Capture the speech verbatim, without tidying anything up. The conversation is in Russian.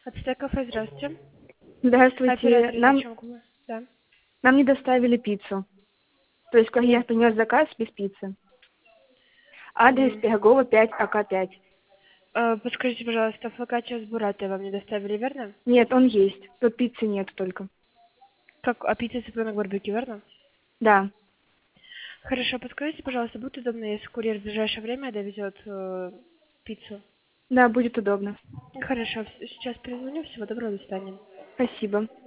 Ацтек кафе, здравствуйте. Здравствуйте. Оператор, Нам, зачем кому? Да. нам не доставили пиццу. То есть, как я Нет. принес заказ без пиццы. Адрес Угу. Пирогова пять, А К пять. Э, подскажите, пожалуйста, фокаччо с буррато вам не доставили, верно? Нет, он есть. Тут пиццы нет только. Как, а пицца цыпленок барбекю, верно? Да. Хорошо, подскажите, пожалуйста, будет удобно, если курьер в ближайшее время довезет э, пиццу? Да, будет удобно. Хорошо, с- сейчас перезвоню, всего доброго, до свидания. Спасибо.